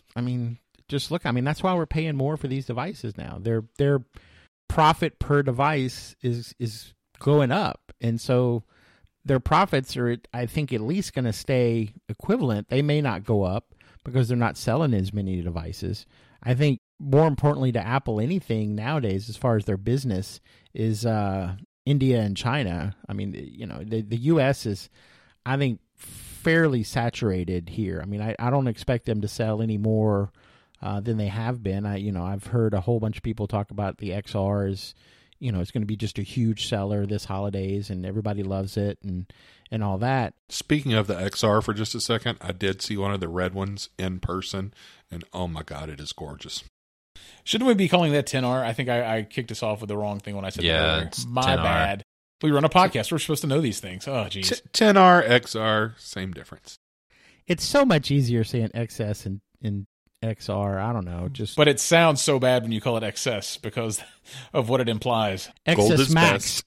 why we're paying more for these devices now. Their profit per device is going up. And so their profits are, I think, at least going to stay equivalent. They may not go up because they're not selling as many devices. I think more importantly to Apple, anything nowadays as far as their business is India and China. I mean, the U.S. is, I think, fairly saturated here. I mean, I don't expect them to sell any more than they have been. I've heard a whole bunch of people talk about the XR is, it's going to be just a huge seller this holidays, and everybody loves it and all that. Speaking of the XR for just a second, I did see one of the red ones in person, and oh my God, it is gorgeous. Shouldn't we be calling that 10R? I think I kicked us off with the wrong thing when I said that earlier. My 10R. Bad. We run a podcast. We're supposed to know these things. Oh, geez. 10R, XR, same difference. It's so much easier saying XS and XR. I don't know. Just But it sounds so bad when you call it XS because of what it implies. Gold XS is Max. best.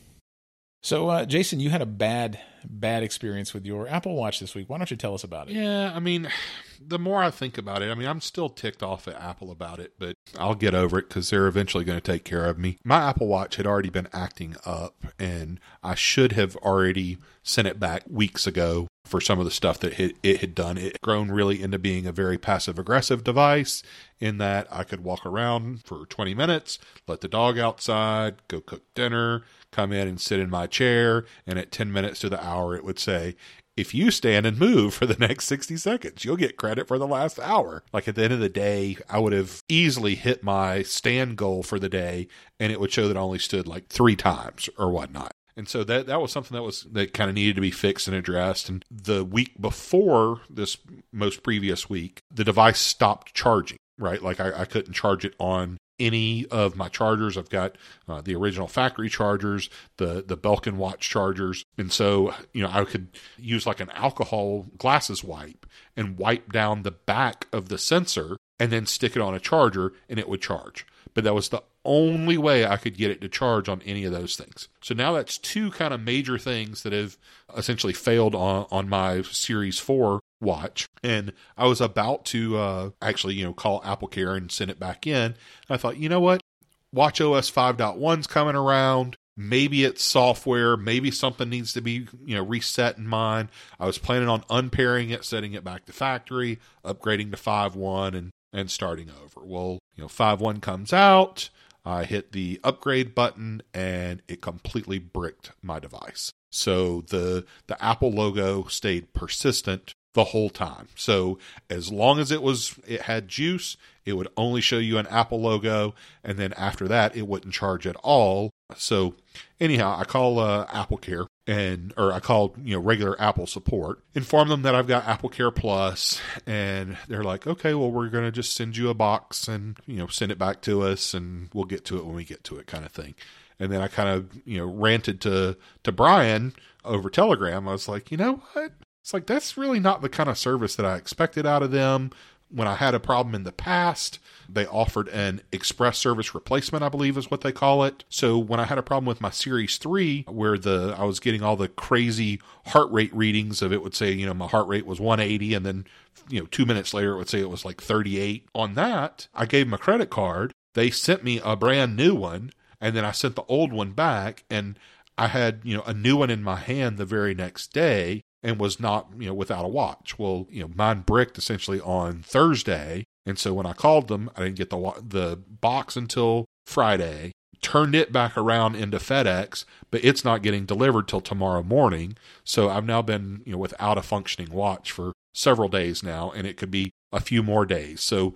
So, Jason, you had a bad experience with your Apple Watch this week. Why don't you tell us about it? Yeah, I mean, the more I think about it, I mean, I'm still ticked off at Apple about it, but I'll get over it because they're eventually going to take care of me. My Apple Watch had already been acting up, and I should have already sent it back weeks ago for some of the stuff that it had done. It had grown really into being a very passive-aggressive device in that I could walk around for 20 minutes, let the dog outside, go cook dinner, come in and sit in my chair, and at 10 minutes to the hour, it would say, if you stand and move for the next 60 seconds, you'll get credit for the last hour. Like at the end of the day, I would have easily hit my stand goal for the day, and it would show that I only stood like 3 times or whatnot. And so that was something that kind of needed to be fixed and addressed. And the week before this most previous week, the device stopped charging, right? Like I couldn't charge it on any of my chargers. I've got the original factory chargers, the Belkin watch chargers. And so, I could use like an alcohol glasses wipe and wipe down the back of the sensor and then stick it on a charger and it would charge. But that was the only way I could get it to charge on any of those things. So now that's 2 kind of major things that have essentially failed on my Series 4 watch. And I was about to actually, call AppleCare and send it back in. I thought, you know what? WatchOS 5.1's coming around. Maybe it's software. Maybe something needs to be, reset in mine. I was planning on unpairing it, setting it back to factory, upgrading to 5.1 and starting over. Well, 5.1 comes out. I hit the upgrade button and it completely bricked my device. So the Apple logo stayed persistent the whole time. So as long as it had juice, it would only show you an Apple logo, and then after that, it wouldn't charge at all. So anyhow, I call AppleCare or I called regular Apple support, inform them that I've got AppleCare Plus, and they're like, okay, well, we're going to just send you a box and send it back to us, and we'll get to it when we get to it, kind of thing. And then I kind of ranted to Brian over Telegram. I was like, you know what? It's like, that's really not the kind of service that I expected out of them. When I had a problem in the past, they offered an express service replacement, I believe is what they call it. So when I had a problem with my Series 3, where I was getting all the crazy heart rate readings of it would say, my heart rate was 180, and then, 2 minutes later it would say it was like 38. On that, I gave them a credit card. They sent me a brand new one, and then I sent the old one back, and I had, a new one in my hand the very next day, and was not, without a watch. Well, mine bricked essentially on Thursday. And so when I called them, I didn't get the box until Friday, turned it back around into FedEx, but it's not getting delivered till tomorrow morning. So I've now been, without a functioning watch for several days now, and it could be a few more days. So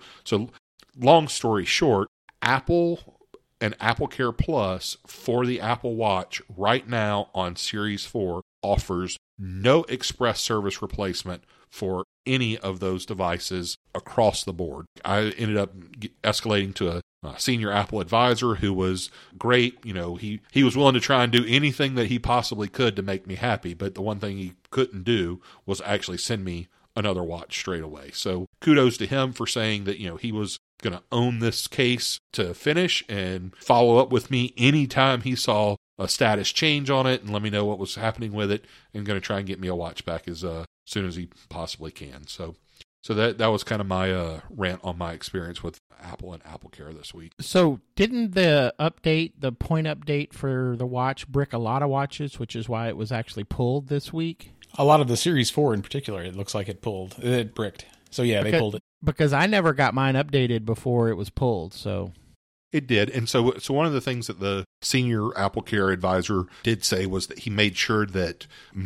long story short, Apple and AppleCare Plus for the Apple Watch right now on Series 4 offers no express service replacement for any of those devices across the board. I ended up escalating to a senior Apple advisor who was great. He was willing to try and do anything that he possibly could to make me happy, but the one thing he couldn't do was actually send me another watch straight away. So kudos to him for saying that, he was going to own this case to finish and follow up with me anytime he saw a status change on it and let me know what was happening with it, and going to try and get me a watch back as soon as he possibly can. So that was kind of my rant on my experience with Apple and AppleCare this week. So didn't the point update for the watch brick a lot of watches, which is why it was actually pulled this week? A lot of the Series 4 in particular, it looks like it bricked. So yeah, they pulled it. Because I never got mine updated before it was pulled, so... It did. And so one of the things that the senior AppleCare advisor did say was that he made sure that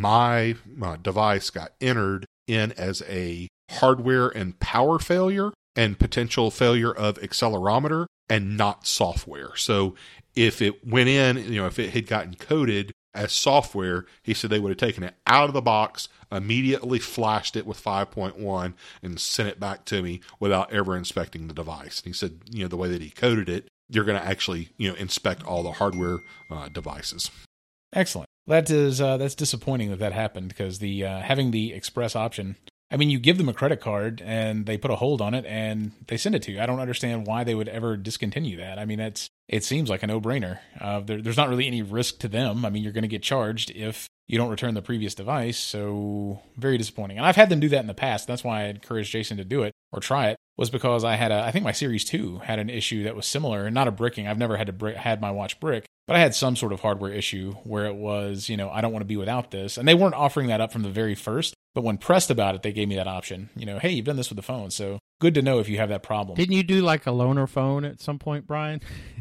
my device got entered in as a hardware and power failure and potential failure of accelerometer and not software. So if it went in, if it had gotten coded as software, he said they would have taken it out of the box, immediately flashed it with 5.1 and sent it back to me without ever inspecting the device. And he said, the way that he coded it, you're going to actually, inspect all the hardware devices. Excellent. That's disappointing that happened, because the having the express option I mean, you give them a credit card and they put a hold on it and they send it to you. I don't understand why they would ever discontinue that. I mean, it seems like a no-brainer. There's not really any risk to them. I mean, you're going to get charged if you don't return the previous device, so very disappointing. And I've had them do that in the past. That's why I encouraged Jason to do it or try it, was because I think my Series 2 had an issue that was similar, not a bricking. I've never had my watch brick, but I had some sort of hardware issue where it was, I don't want to be without this. And they weren't offering that up from the very first, but when pressed about it, they gave me that option. Hey, you've done this with the phone, so good to know if you have that problem. Didn't you do like a loaner phone at some point, Brian?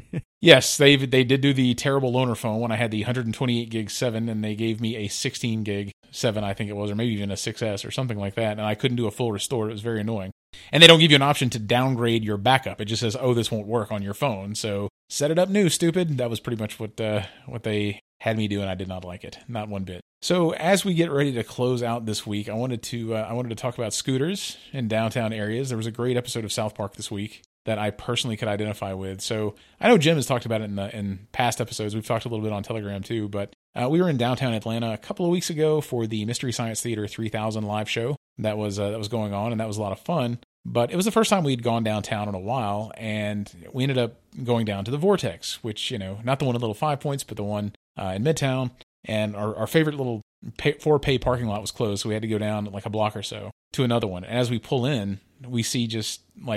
Yes, they did do the terrible loaner phone when I had the 128 gig 7, and they gave me a 16 gig 7, I think it was, or maybe even a 6S or something like that, and I couldn't do a full restore. It was very annoying. And they don't give you an option to downgrade your backup. It just says, oh, this won't work on your phone, so set it up new, stupid. That was pretty much what they had me do, and I did not like it, not one bit. So as we get ready to close out this week, I wanted to talk about scooters in downtown areas. There was a great episode of South Park this week that I personally could identify with. So I know Jim has talked about it in past episodes. We've talked a little bit on Telegram too, but we were in downtown Atlanta a couple of weeks ago for the Mystery Science Theater 3000 live show that was going on, and that was a lot of fun. But it was the first time we'd gone downtown in a while, and we ended up going down to the Vortex, which, not the one at Little Five Points, but the one in Midtown. And our favorite little for-pay parking lot was closed, so we had to go down like a block or so to another one. And as we pull in, we see just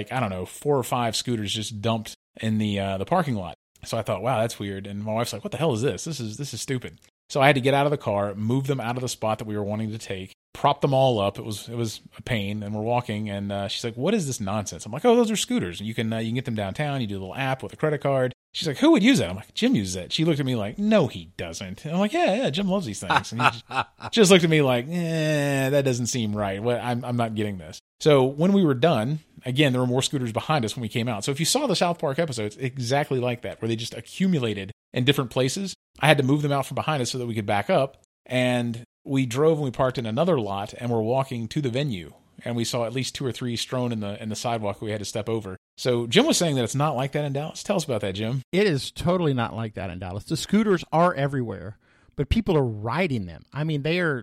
4 or 5 scooters just dumped in the parking lot. So I thought, wow, that's weird. And my wife's like, what the hell is this? This is stupid. So I had to get out of the car, move them out of the spot that we were wanting to take, prop them all up. It was a pain, and we're walking, and she's like, what is this nonsense? I'm like, oh, those are scooters. You can get them downtown. You do a little app with a credit card. She's like, who would use that? I'm like, Jim uses it. She looked at me like, no, he doesn't. And I'm like, yeah, Jim loves these things. And he just looked at me like, that doesn't seem right. I'm not getting this. So when we were done, again, there were more scooters behind us when we came out. So if you saw the South Park episodes, exactly like that, where they just accumulated in different places. I had to move them out from behind us so that we could back up. And we drove and we parked in another lot, and we're walking to the venue. And we saw at least 2 or 3 strewn in the sidewalk we had to step over. So Jim was saying that it's not like that in Dallas. Tell us about that, Jim. It is totally not like that in Dallas. The scooters are everywhere, but people are riding them. I mean,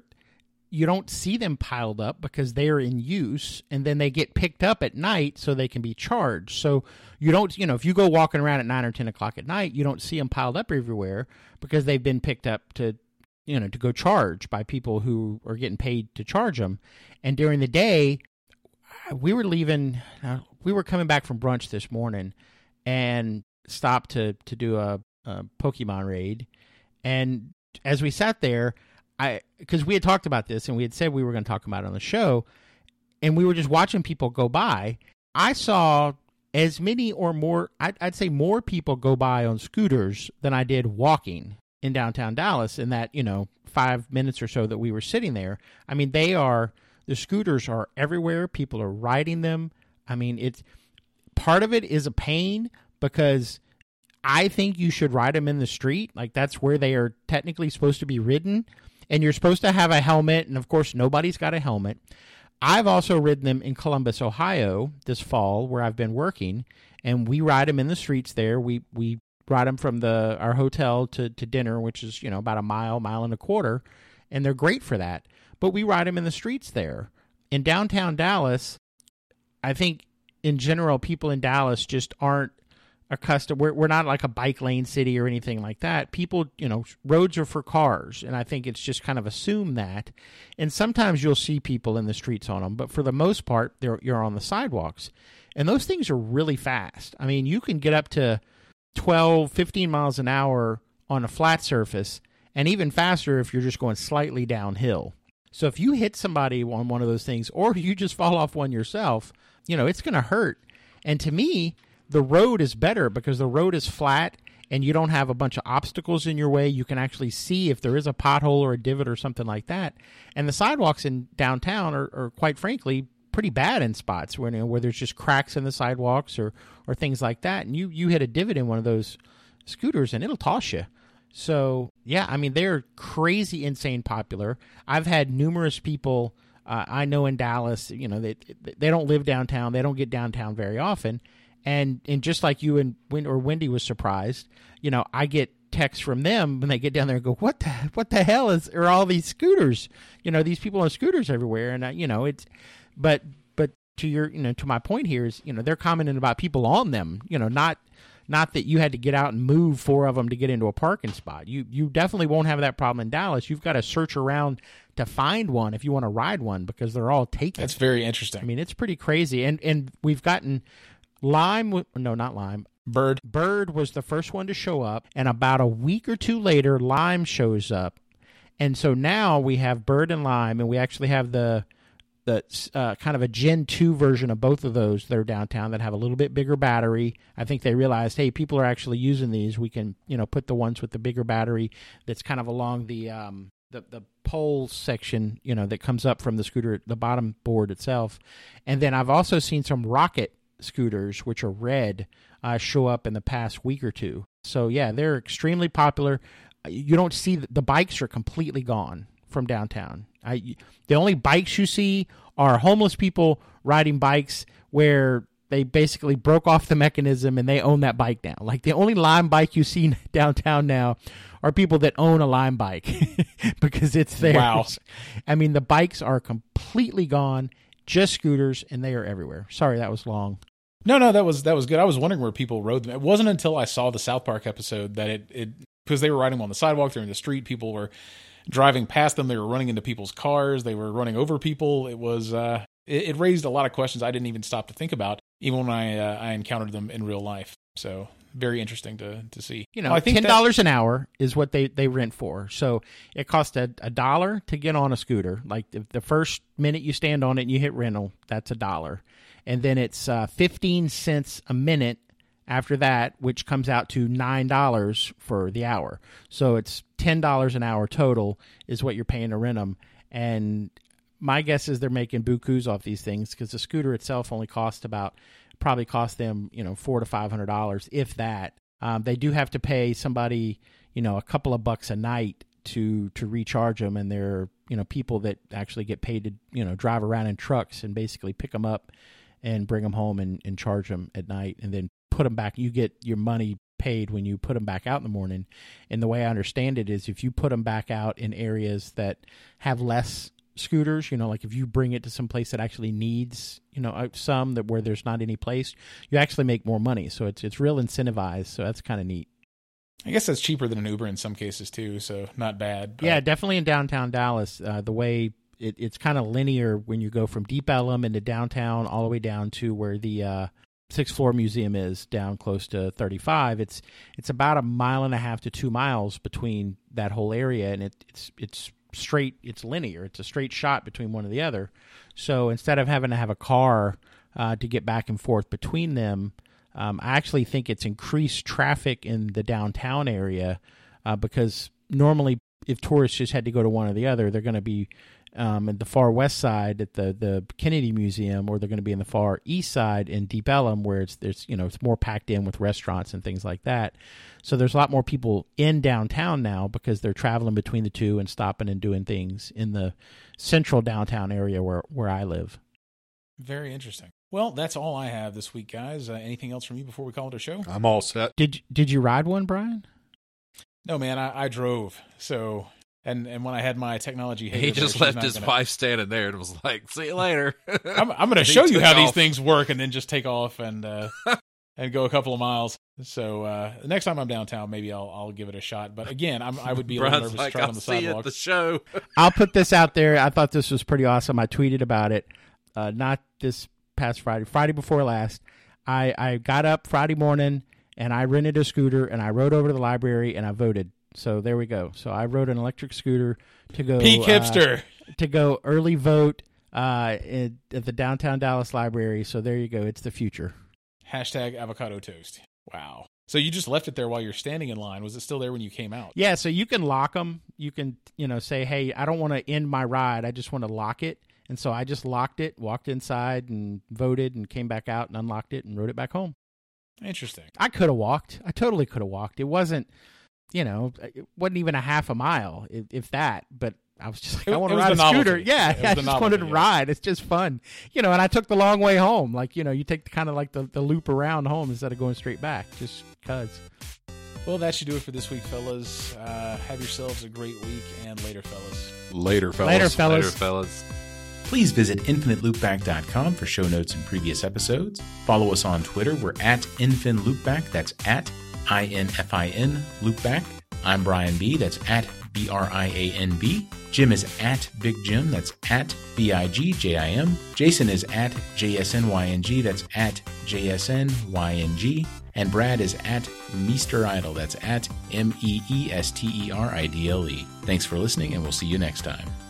you don't see them piled up because they are in use, and then they get picked up at night so they can be charged. So you don't, if you go walking around at 9 or 10 o'clock at night, you don't see them piled up everywhere because they've been picked up to go charge by people who are getting paid to charge them. And during the day, we were coming back from brunch this morning and stopped to do a Pokemon raid. And as we sat there, because we had talked about this and we had said we were going to talk about it on the show, and we were just watching people go by, I saw as many or more, I'd say more people go by on scooters than I did walking in downtown Dallas in that, 5 minutes or so that we were sitting there. I mean, the scooters are everywhere. People are riding them. I mean, part of it is a pain because I think you should ride them in the street. Like, that's where they are technically supposed to be ridden. And you're supposed to have a helmet. And, of course, nobody's got a helmet. I've also ridden them in Columbus, Ohio this fall where I've been working. And we ride them in the streets there. We ride them from our hotel to dinner, which is, about a mile and a quarter. And they're great for that. But we ride them in the streets there. In downtown Dallas, I think in general, people in Dallas just aren't accustomed. We're not like a bike lane city or anything like that. People, roads are for cars. And I think it's just kind of assumed that. And sometimes you'll see people in the streets on them. But for the most part, you're on the sidewalks. And those things are really fast. I mean, you can get up to 12, 15 miles an hour on a flat surface, and even faster if you're just going slightly downhill. So if you hit somebody on one of those things, or you just fall off one yourself, it's going to hurt. And to me, the road is better because the road is flat and you don't have a bunch of obstacles in your way. You can actually see if there is a pothole or a divot or something like that. And the sidewalks in downtown are quite frankly, pretty bad in spots where there's just cracks in the sidewalks or things like that. And you hit a divot in one of those scooters and it'll toss you. So, yeah, I mean, they're crazy, insane popular. I've had numerous people I know in Dallas, they don't live downtown. They don't get downtown very often. And just like you and Wendy was surprised, I get texts from them when they get down there and go, what the hell are all these scooters? These people on scooters everywhere. And, But to your, to my point here is, they're commenting about people on them, not that you had to get out and move 4 of them to get into a parking spot. You definitely won't have that problem in Dallas. You've got to search around to find one if you want to ride one because they're all taken. That's very interesting. I mean, it's pretty crazy. And we've gotten not Lime. Bird was the first one to show up, and about a week or 2 later, Lime shows up. And so now we have Bird and Lime, and we actually have the kind of a Gen 2 version of both of those that are downtown that have a little bit bigger battery. I think they realized, hey, people are actually using these. We can, put the ones with the bigger battery that's kind of along the pole section, that comes up from the scooter, the bottom board itself. And then I've also seen some Rocket scooters, which are red, show up in the past week or 2. So, yeah, they're extremely popular. You don't see the bikes are completely gone from downtown. The only bikes you see are homeless people riding bikes where they basically broke off the mechanism and they own that bike now. Like the only Lime bike you see downtown now are people that own a Lime bike because it's theirs. Wow. I mean, the bikes are completely gone, just scooters, and they are everywhere. Sorry, that was long. No, that was good. I was wondering where people rode them. It wasn't until I saw the South Park episode that it because they were riding them on the sidewalk, they're in the street, people were driving past them, they were running into people's cars, they were running over people. It was it raised a lot of questions I didn't even stop to think about, even when I encountered them in real life. So very interesting to see. I think $10 an hour is what they rent for. So it costs $1 to get on a scooter. Like the first minute you stand on it and you hit rental, that's $1. And then it's 15 cents a minute after that, which comes out to $9 for the hour. So it's $10 an hour total is what you're paying to rent them. And my guess is they're making bukus off these things because the scooter itself only probably cost them, $400 to $500, if that. They do have to pay somebody, a couple of bucks a night to recharge them. And they're, people that actually get paid to, drive around in trucks and basically pick them up and bring them home and charge them at night and then put them back. You get your money paid when you put them back out in the morning. And the way I understand it is if you put them back out in areas that have less scooters, like if you bring it to some place that actually needs, some that where there's not any place, you actually make more money. So it's real incentivized. So that's kind of neat. I guess that's cheaper than an Uber in some cases too. So not bad. But... Yeah, definitely in downtown Dallas, the way it's kind of linear when you go from Deep Ellum into downtown all the way down to where the Sixth Floor Museum is down close to 35. It's about 1.5 miles to 2 miles between that whole area, and it's straight. It's linear. It's a straight shot between one and the other. So instead of having to have a car to get back and forth between them, I actually think it's increased traffic in the downtown area because normally if tourists just had to go to one or the other, they're going to be at the far west side at the Kennedy Museum, or they're going to be in the far east side in Deep Ellum, where it's more packed in with restaurants and things like that. So there's a lot more people in downtown now because they're traveling between the two and stopping and doing things in the central downtown area where I live. Very interesting. Well, that's all I have this week, guys. Anything else from you before we call it a show? I'm all set. Did you ride one, Brian? No, man, I drove. So... And when I had my technology hater, he just left his wife standing there and was like, "See you later." I'm going to show you how these things work, and then just take off and go a couple of miles. So the next time I'm downtown, maybe I'll give it a shot. But again, I would be a little nervous to try on the sidewalk. See you at the show. I'll put this out there. I thought this was pretty awesome. I tweeted about it. Not this past Friday before last. I got up Friday morning and I rented a scooter and I rode over to the library and I voted. So there we go. So I rode an electric scooter to go peak hipster to go early vote at the downtown Dallas library. So there you go. It's the future. #avocado toast. Wow. So you just left it there while you're standing in line. Was it still there when you came out? Yeah. So you can lock them. You can say, hey, I don't want to end my ride. I just want to lock it. And so I just locked it, walked inside and voted and came back out and unlocked it and rode it back home. Interesting. I could have walked. I totally could have walked. It wasn't. It wasn't even a half a mile, if that. But I was just like, I want to ride a scooter. Yeah, I just wanted to ride. It's just fun. And I took the long way home. Like, you take kind of like the loop around home instead of going straight back, just because. Well, that should do it for this week, fellas. Have yourselves a great week, and later, fellas. Later, fellas. Later, fellas. Later, fellas. Please visit infiniteloopback.com for show notes and previous episodes. Follow us on Twitter. We're at InfinLoopback. That's at INFIN Loopback. I'm Brian B. That's at BRIANB. Jim is at Big Jim. That's at BIGJIM. Jason is at JSNYNG. That's at JSNYNG. And Brad is at Meester Idle. That's at MEESTERIDLE. Thanks for listening, and we'll see you next time.